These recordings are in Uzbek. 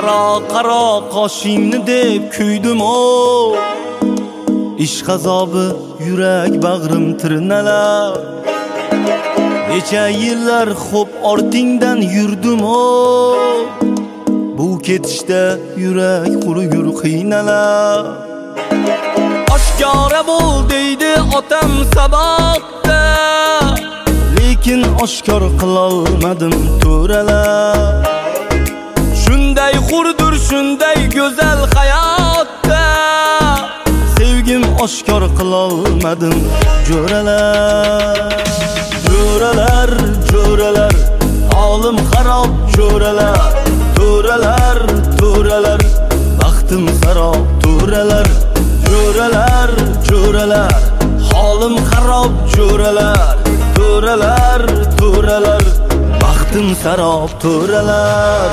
qaro qoshingni deb kuydim o. Ishq azobi yurak bag'rim tirnalar. Necha yillar xo'p ortingdan yurdim o. Bu ketishda yurak qurur qiynalar. Oshkora bo'l deydi otam sabotda, lekin oshkor qilolmadim to'ralar. Shunday xurdur, shunday go'zal hayotda, sevgim oshkor qilolmadim jo'ralar. Jo'ralar, jo'ralar, holim xarob jo'ralar. To'ralar, to'ralar, baxtim xarob to'ralar. Jo'ralar, jo'ralar, holim xarob jo'ralar. To'ralar, to'ralar, baxtim xarob to'ralar.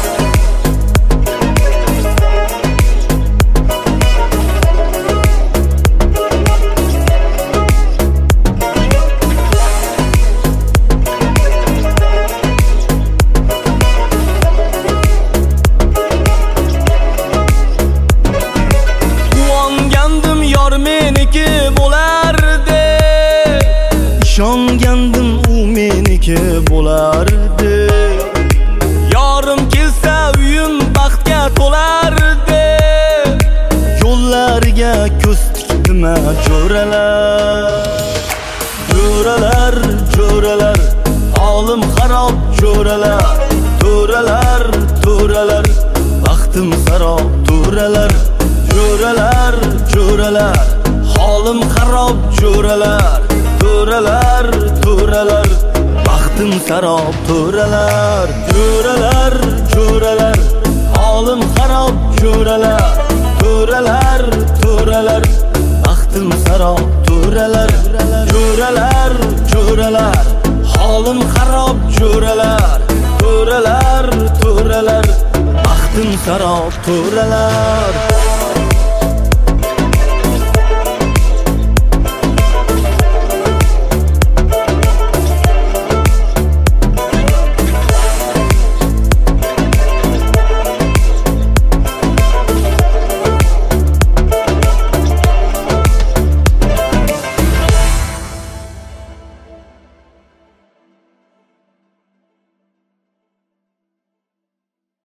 Meniki bo'lardi, ishongandim u meniki bo'lardi. Yorim kelsa uyim baxtga to'lardi. Yo'llariga ko'z tikdim jo'ralar. Jo'ralar, jo'ralar, holim xarob jo'ralar. To'ralar, to'ralar, baxtim xarob to'ralar. Jo'ralar, jo'ralar, holim xarob jo'ralar. To'ralar, to'ralar, baxtim xarob to'ralar. Jo'ralar, jo'ralar, holim xarob jo'ralar. To'ralar, to'ralar, baxtim xarob to'ralar. Jo'ralar, jo'ralar, holim xarob jo'ralar. To'ralar, to'ralar, baxtim xarob to'ralar.